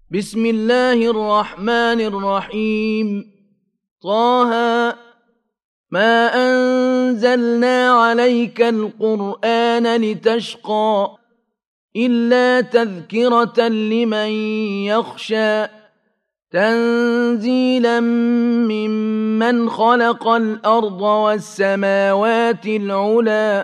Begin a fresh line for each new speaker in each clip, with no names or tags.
بسم الله الرحمن الرحيم. طه ما أنزلنا عليك القرآن لتشقى إلا تذكرة لمن يخشى تنزيلا ممن خلق الأرض والسماوات العلى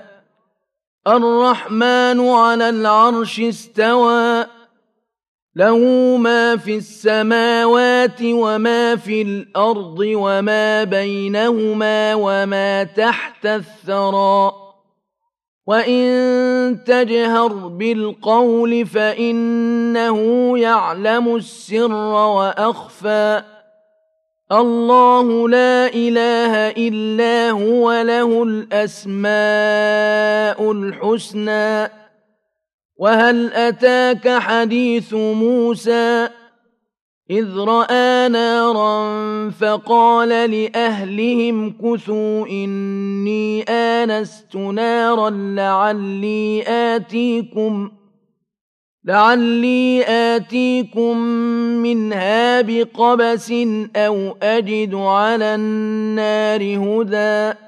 الرحمن على العرش استوى له ما في السماوات وما في الأرض وما بينهما وما تحت الثرى وإن تجهر بالقول فإنه يعلم السر وأخفى الله لا إله إلا هو له الأسماء الحسنى وهل أتاك حديث موسى إذ رأى نارا فقال لأهلهم كثوا إني آنست نارا لعلي آتيكم منها بقبس أو أجد على النار هدى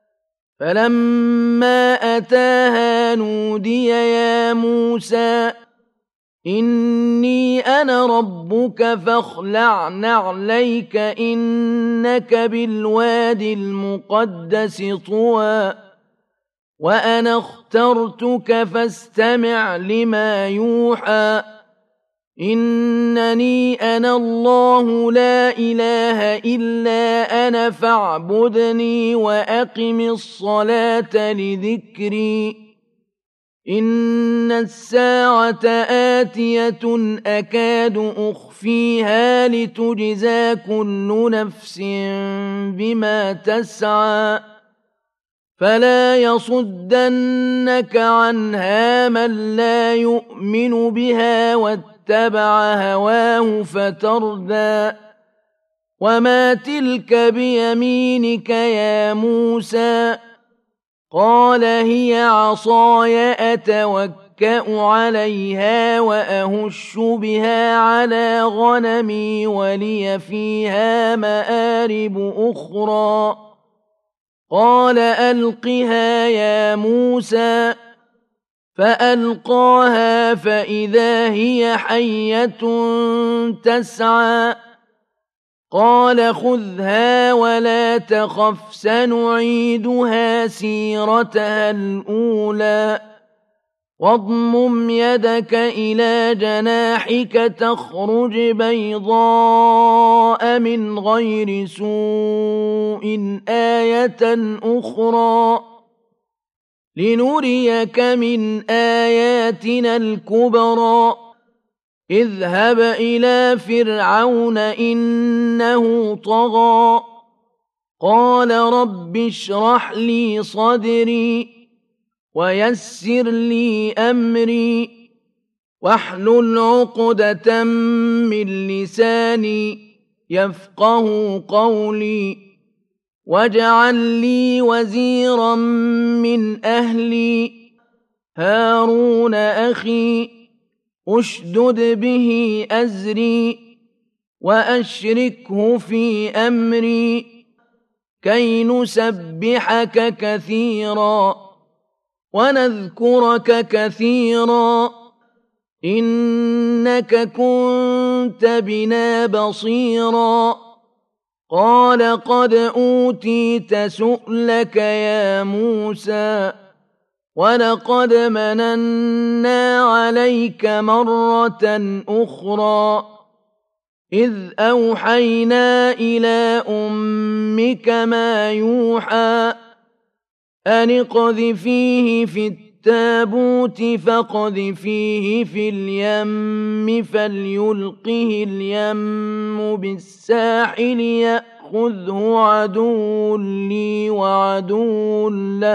فلما أتاها نودي يا موسى إني أنا ربك فاخلع نعليك إنك بالواد المقدس طوى وأنا اخترتك فاستمع لما يوحى إنني أنا الله لا إله إلا أنا فاعبدني وأقم الصلاة لذكري إن الساعة آتية أكاد أخفيها لتجزى كل نفس بما تسعى فلا يصدنك عنها من لا يؤمن بها واتبع هواه فتردى وما تلك بيمينك يا موسى قال هي عصاي أتوكأ عليها وأهش بها على غنمي ولي فيها مآرب أخرى قال ألقها يا موسى فألقاها فإذا هي حية تسعى قال خذها ولا تخف سنعيدها سيرتها الأولى واضمم يدك إلى جناحك تخرج بيضاء من غير سوء آية أخرى لنريك من آياتنا الكبرى اذهب إلى فرعون إنه طغى قال رب اشرح لي صدري ويسر لي أمري واحلل عقدة من لساني يفقه قولي واجعل لي وزيرا من أهلي هارون أخي أشدد به أزري وأشركه في أمري كي نسبحك كثيرا ونذكرك كثيرا إنك كنت بنا بصيرا قال قد أوتيت سؤلك يا موسى ولقد مننا عليك مرة أخرى إذ أوحينا إلى أمك ما يوحى أن اقذفيه في التابوت فاقذفيه في اليم فليلقه اليم بالساحل يأخذه عدو لي وعدو له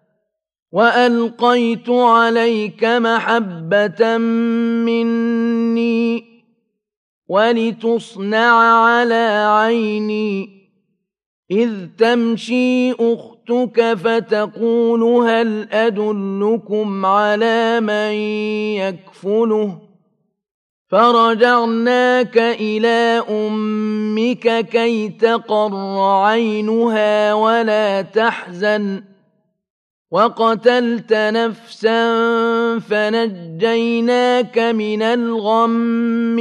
وألقيت عليك محبة مني ولتصنع على عيني إذ تمشي أختك فتقول هل أدلكم على من يكفله فرجعناك إلى أمك كي تقر عينها ولا تحزن وقتلت نفسا فنجيناك من الغم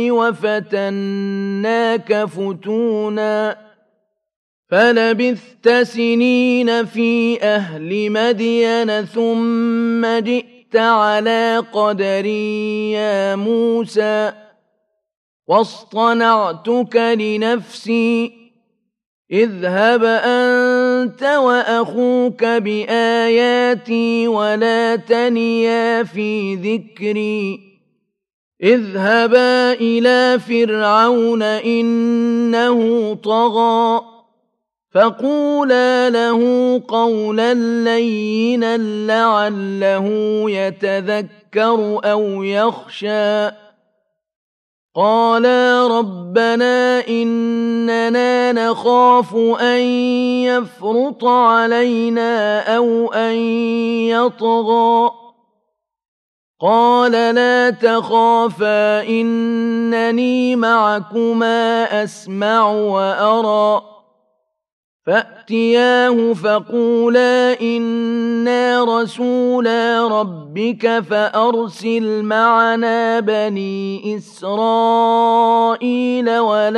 وفتناك فتونا فلبثت سنين في أهل مدين ثم جئت على قدري يا موسى واصطنعتك لنفسي اذهب أنت وأخوك بآياتي ولا تنيا في ذكري اذهبا إلى فرعون إنه طغى فقولا له قولا لينا لعله يتذكر أو يخشى قالا ربنا إننا نخاف أن يفرط علينا أو أن يطغى قال لا تخافا إنني معكما أسمع وأرى فأتياه فقولا إنا رسولا ربك فأرسل معنا بني إسرائيل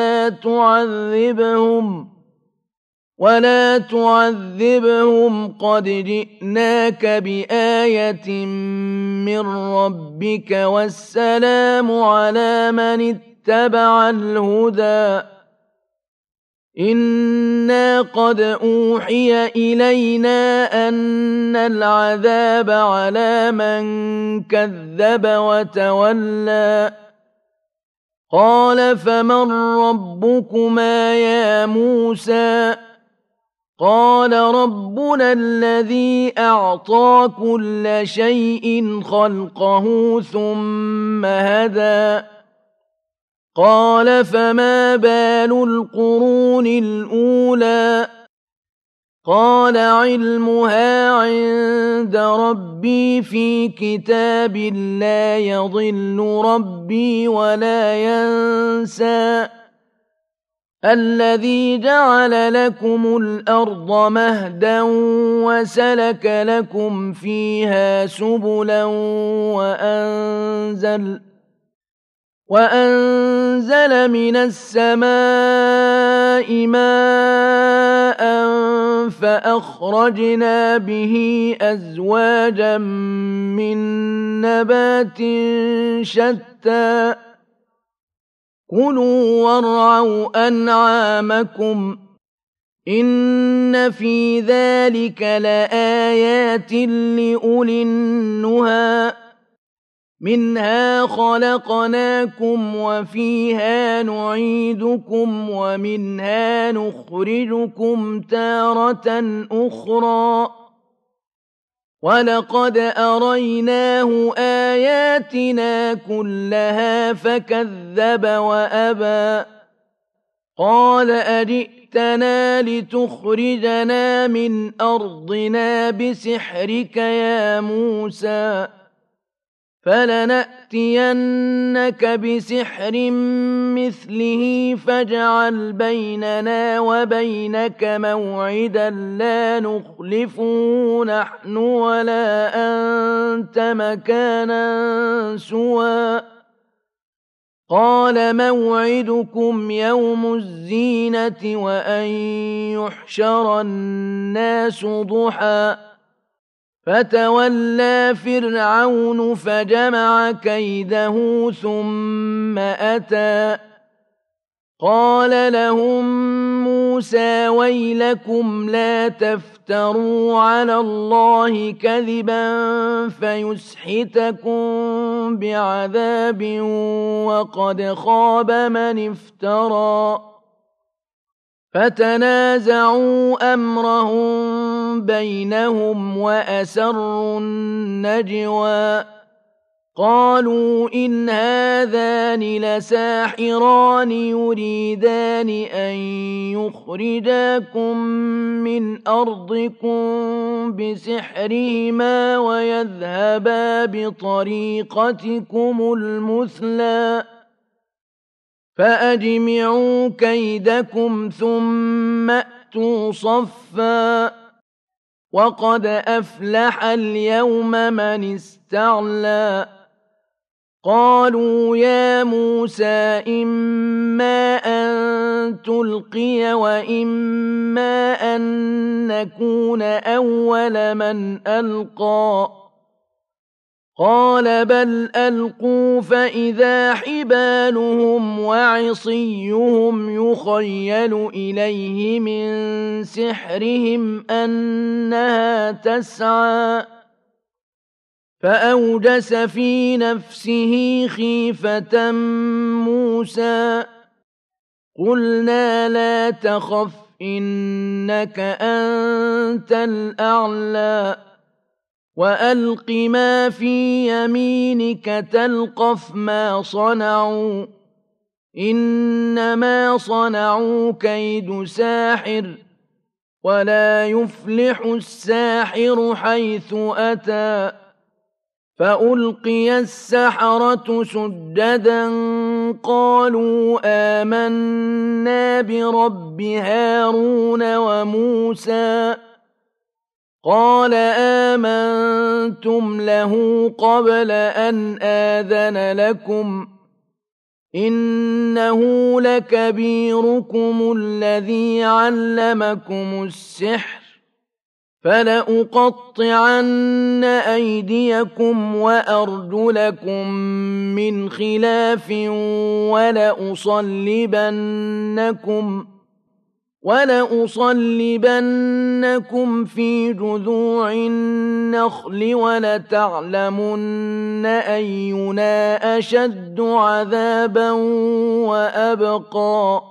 ولا تعذبهم قد جئناك بآية من ربك والسلام على من اتبع الهدى إنا قد أوحي إلينا أن العذاب على من كذب وتولى قال فمن ربكما يا موسى قال ربنا الذي أعطى كل شيء خلقه ثم هدى قال فما بال القرون الأولى قال علمها عند ربي في كتاب لا يضل ربي ولا ينسى الذي جعل لكم الأرض مهدا وسلك لكم فيها سبلا وأنزل من السماء ماء فأخرجنا به أزواجا من نبات شتى كلوا وارعوا أنعامكم إن في ذلك لآيات لأولي النهى منها خلقناكم وفيها نعيدكم ومنها نخرجكم تارة أخرى ولقد أريناه آياتنا كلها فكذب وأبى قال أجئتنا لتخرجنا من أرضنا بسحرك يا موسى فلنأتينك بسحر مثله فاجعل بيننا وبينك موعدا لا نخلفه نحن ولا أنت مكانا سوى قال موعدكم يوم الزينة وأن يحشر الناس ضحى فتولى فرعون فجمع كيده ثم أتى قال لهم موسى ويلكم لا تفتروا على الله كذبا فيسحتكم بعذاب وقد خاب من افترى فتنازعوا أمرهم بينهم وأسروا النجوى قالوا إن هذان لساحران يريدان أن يخرجاكم من أرضكم بسحرهما ويذهبا بطريقتكم المثلى فأجمعوا كيدكم ثم أتوا صفا وقد أفلح اليوم من استعلى قالوا يا موسى إما أن تلقي وإما أن نكون أول من ألقى قال بل ألقوا فإذا حبالهم وعصيهم يخيل إليه من سحرهم أنها تسعى فأوجس في نفسه خيفة موسى قلنا لا تخف إنك أنت الأعلى وألق ما في يمينك تلقف ما صنعوا إنما صنعوا كيد ساحر ولا يفلح الساحر حيث أتى فألقي السحرة سجدا قالوا آمنا برب هارون وموسى قال آمنتم له قبل أن آذن لكم إنه لكبيركم الذي علمكم السحر فلأقطعن أيديكم وأرجلكم من خلاف ولأصلبنكم في جذوع النخل ولتعلمن أينا أشد عذابا وأبقى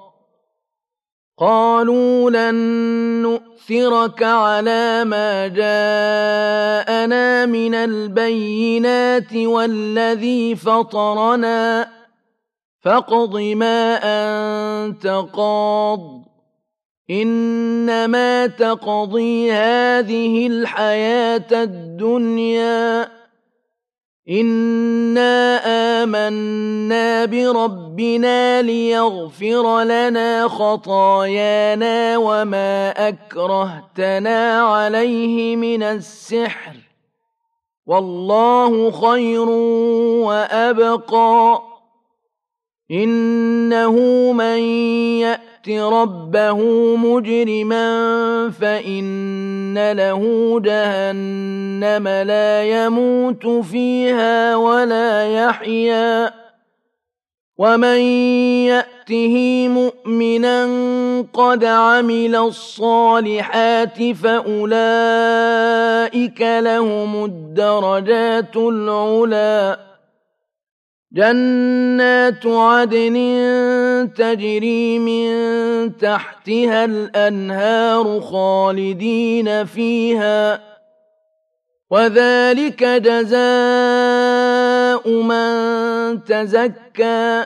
قالوا لن نؤثرك على ما جاءنا من البينات والذي فطرنا فاقض ما أنت قاض إنما تقضي هذه الحياة الدنيا إنا آمنا بربنا ليغفر لنا خطايانا وما أكرهتنا عليه من السحر والله خير وأبقى إنه من يأت ربه مجرما فإن له جهنم لا يموت فيها ولا يحيا ومن يأته مؤمنا قد عمل الصالحات فأولئك لهم الدرجات العلى جنات عدن تجري من تحتها الأنهار خالدين فيها وذلك جزاء من تزكى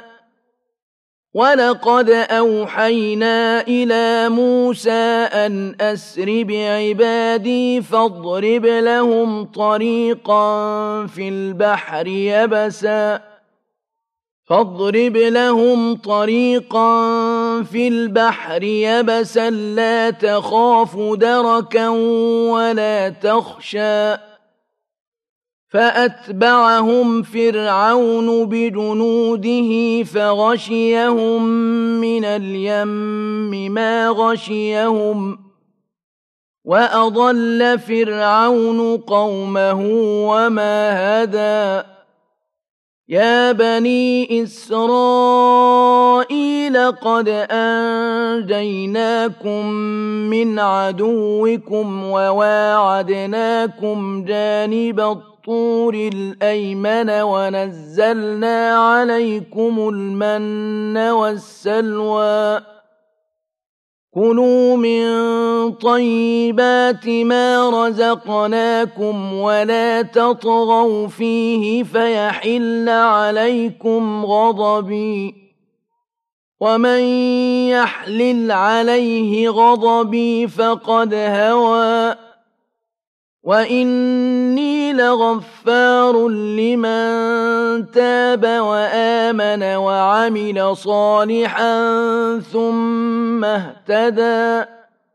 ولقد أوحينا إلى موسى أن أسر بعبادي فاضرب لهم طريقا في البحر يبسا لا تخاف دركا ولا تخشى فأتبعهم فرعون بجنوده فغشيهم من اليم ما غشيهم وأضل فرعون قومه وما هدى يا بني إسرائيل قد أنجيناكم من عدوكم وواعدناكم جانب الطور الأيمن ونزلنا عليكم المن والسلوى كلوا من طيبات ما رزقناكم ولا تطغوا فيه فيحل عليكم غضبي ومن يحلل عليه غضبي فقد هوى وإني لغفار لمن تاب وآمن وعمل صالحا ثم اهتدى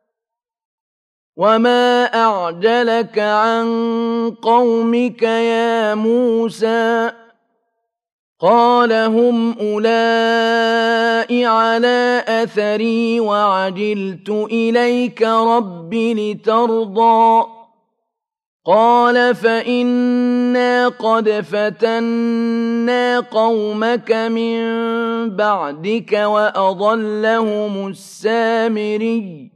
وما أعجلك عن قومك يا موسى قال هم أولئك على أثري وعجلت إليك رب لترضى قال فإنا قد فتنا قومك من بعدك وأضلهم السامري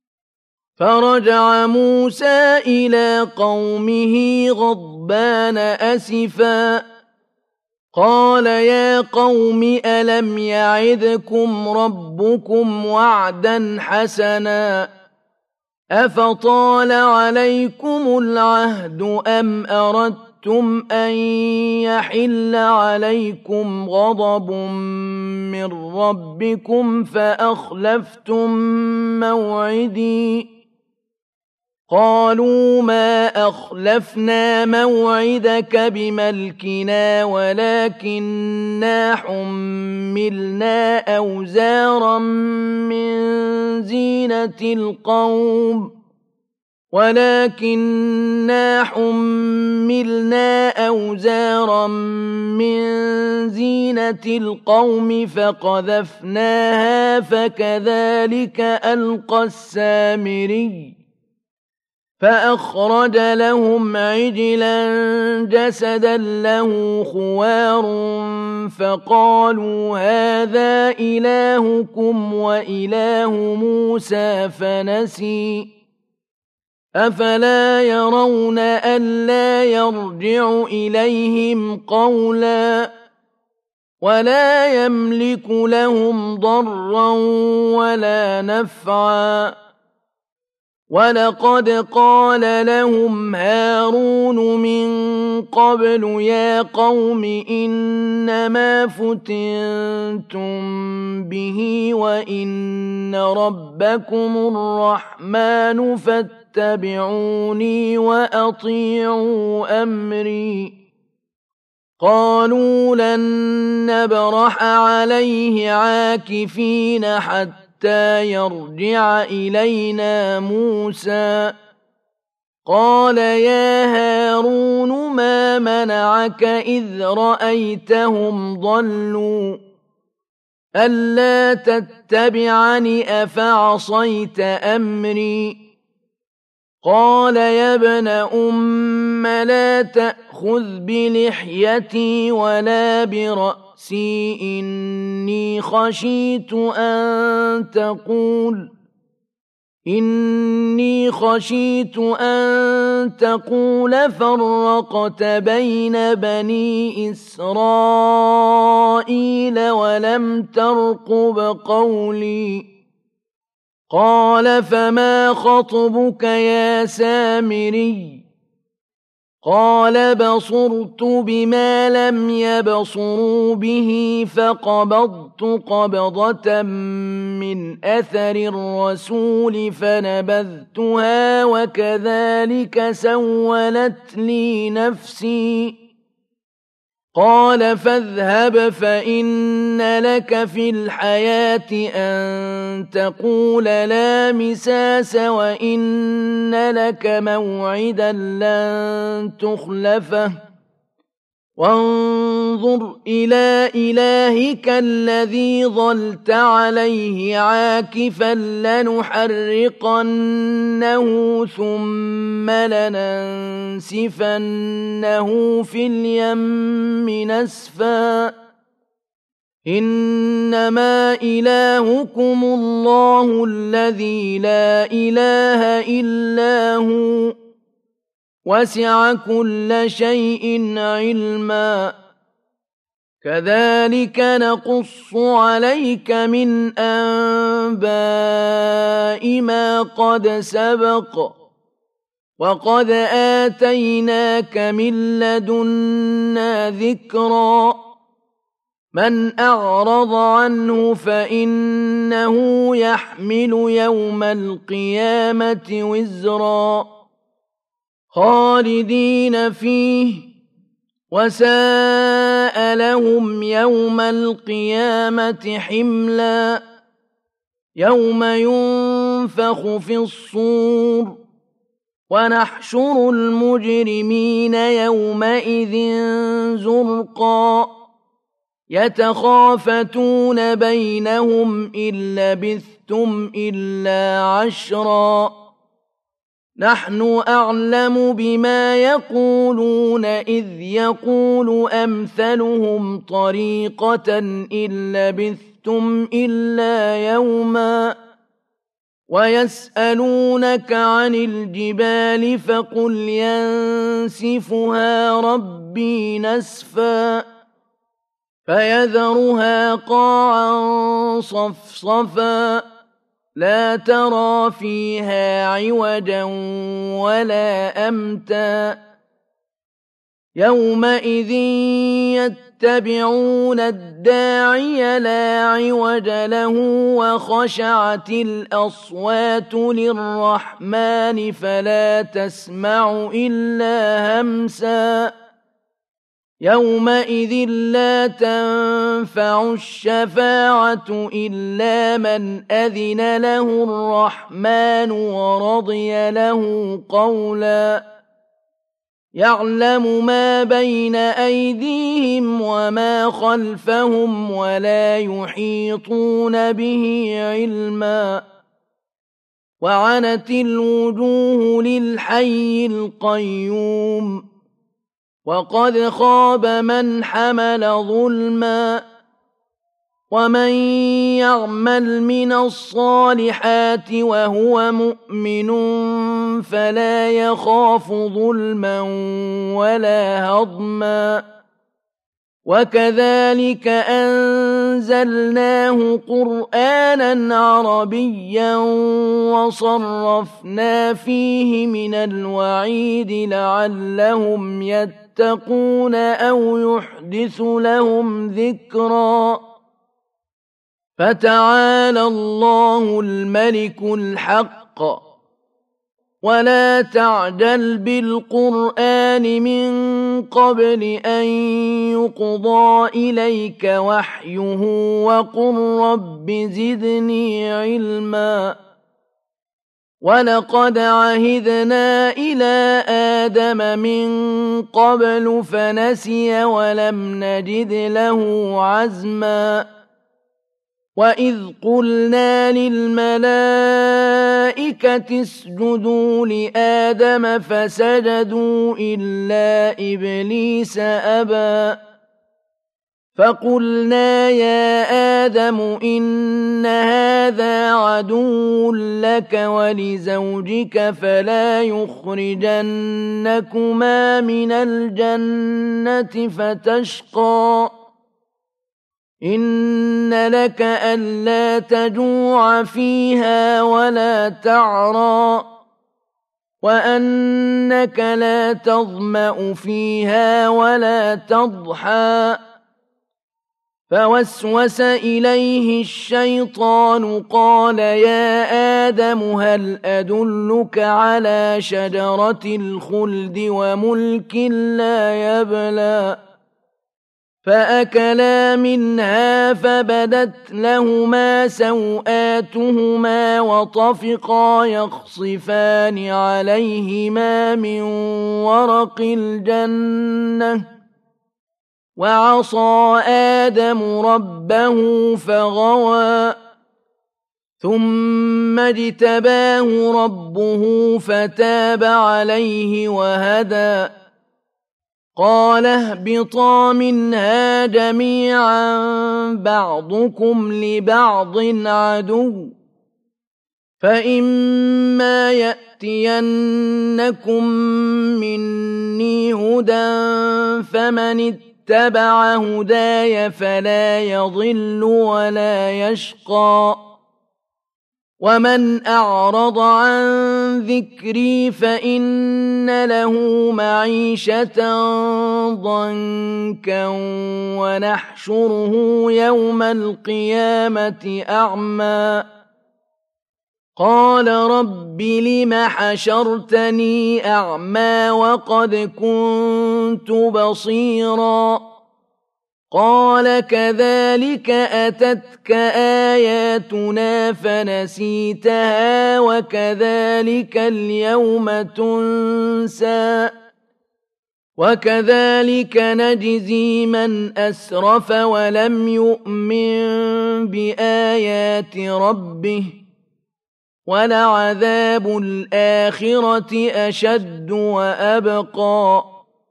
فرجع موسى إلى قومه غضبان أسفا قال يا قوم ألم يعدكم ربكم وعدا حسنا أفطال عليكم العهد أم أردتم أن يحل عليكم غضب من ربكم فأخلفتم موعدي قالوا ما أخلفنا موعدك بملكنا ولكننا حملنا أوزارا من زينة القوم فقذفناها فكذلك ألقى السامري فأخرج لهم عجلا جسدا له خوار فقالوا هذا إلهكم وإله موسى فنسي أفلا يرون ألا يرجع إليهم قولا ولا يملك لهم ضرا ولا نفعا ولقد قال لهم هارون من قبل يا قوم إنما فتنتم به وإن ربكم الرحمن فاتبعوني وأطيعوا أمري قالوا لن نبرح عليه عاكفين حتى يرجع إلينا موسى قال يا هارون ما منعك إذ رأيتهم ضلوا ألا تتبعني أفعصيت أمري قال يا ابن أم لا تأخذ بلحيتي ولا برأسي إني خشيت أن تقول فرقت بين بني إسرائيل ولم ترقب قولي قال فما خطبك يا سامري قال بصرت بما لم يبصروا به فقبضت قبضة من أثر الرسول فنبذتها وكذلك سولت لي نفسي قال فاذهب فإن لك في الحياة أن تقول لا مساس وإن لك موعدا لن تخلفه وانظر إلى إلهك الذي ظلت عليه عاكفا لنحرقنه ثم لننسفنه في اليم نسفا إنما إلهكم الله الذي لا إله إلا هو وسع كل شيء علما كذلك نقص عليك من أنباء ما قد سبق وقد آتيناك من لدنا ذكرا من أعرض عنه فإنه يحمل يوم القيامة وزرا خالدين فيه وساء لهم يوم القيامة حملا يوم ينفخ في الصور ونحشر المجرمين يومئذ زرقا يتخافتون بينهم إن لبثتم إلا عشرا نحن أعلم بما يقولون إذ يقول أمثلهم طريقة إن لبثتم إلا يوما ويسألونك عن الجبال فقل ينسفها ربي نسفا فيذرها قاعا صفصفا لا ترى فيها عوجا ولا أمتا يومئذ يتبعون الداعي لا عوج له وخشعت الأصوات للرحمن فلا تسمع إلا همسا يومئذ لا تنفع الشفاعة إلا من أذن له الرحمن ورضي له قولا يعلم ما بين أيديهم وما خلفهم ولا يحيطون به علما وعنت الوجوه للحي القيوم وقد خاب من حمل ظلما ومن يعمل من الصالحات وهو مؤمن فلا يخاف ظلما ولا هضما وكذلك أنزلناه قرآنا عربيا وصرفنا فيه من الوعيد لعلهم يتقون أو يحدث لهم ذكرا فتعالى الله الملك الحق ولا تعجل بالقرآن من قبل أن يقضى إليك وحيه وقل رب زدني علما ولقد عهدنا إلى آدم من قبل فنسي ولم نجد له عزما وإذ قلنا للملائكة اسجدوا لآدم فسجدوا إلا إبليس أبى فقلنا يا آدم إن هذا عدو لك ولزوجك فلا يخرجنكما من الجنة فتشقى إن لك ألا تجوع فيها ولا تعرى وأنك لا تظمأ فيها ولا تضحى فوسوس إليه الشيطان قال يا آدم هل أدلك على شجرة الخلد وملك لا يبلى فأكلا منها فبدت لهما سوآتهما وطفقا يخصفان عليهما من ورق الجنة وعصى آدم ربه فغوى ثم اجتباه ربه فتاب عليه وهدى قال اهبطا منها جميعا بعضكم لبعض عدو فإما يأتينكم مني هدى فمن اتبع هداي فلا يضل ولا يشقى ومن أعرض عن ذكري فإن له معيشة ضنكا ونحشره يوم القيامة أعمى قال رب لم حشرتني أعمى وقد كنت بصيرا قال كذلك أتتك آياتنا فنسيتها وكذلك اليوم تنسى وكذلك نجزي من أسرف ولم يؤمن بآيات ربه ولعذاب الآخرة أشد وأبقى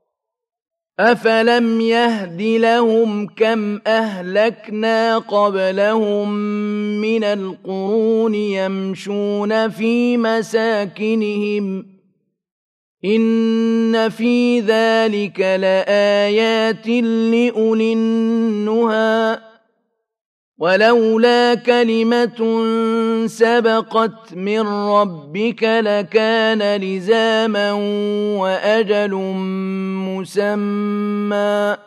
أفلم يهد لهم كم أهلكنا قبلهم من القرون يمشون في مساكنهم إن في ذلك لآيات لأولي النهى ولولا كلمة سبقت من ربك لكان لزاما وأجل مسمى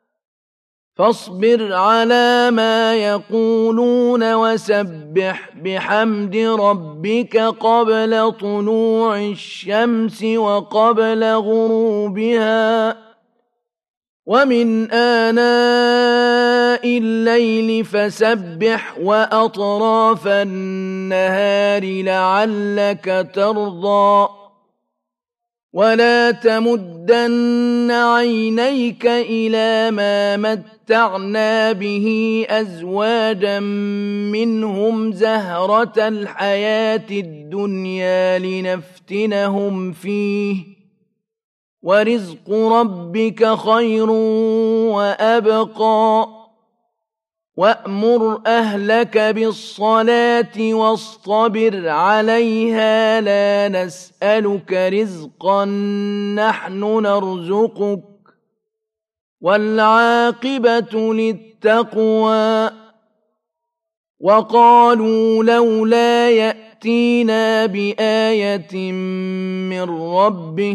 فاصبر على ما يقولون وسبح بحمد ربك قبل طلوع الشمس وقبل غروبها ومن آناء الليل فسبح وأطراف النهار لعلك ترضى ولا تمدن عينيك إلى ما متعنا به أزواجا منهم زهرة الحياة الدنيا لنفتنهم فيه ورزق ربك خير وأبقى وأمر أهلك بالصلاة واصطبر عليها لا نسألك رزقا نحن نرزقك والعاقبة للتقوى وقالوا لولا يأتينا بآية من ربه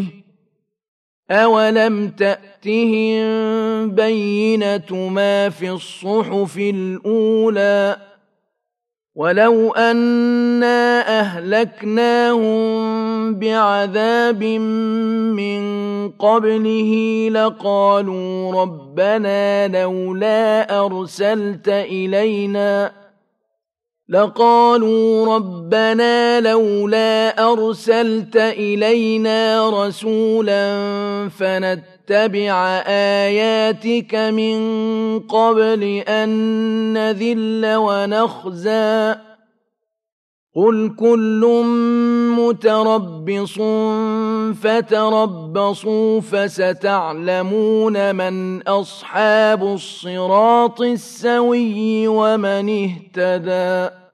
أولم تأتهم بينة ما في الصحف الأولى ولو أنا أهلكناهم بعذاب من قبله لقالوا ربنا لولا أرسلت إلينا رسولا فنتبع آياتك من قبل أن نذل ونخزى قل كل متربص فتربصوا فستعلمون من أصحاب الصراط السوي ومن اهتدى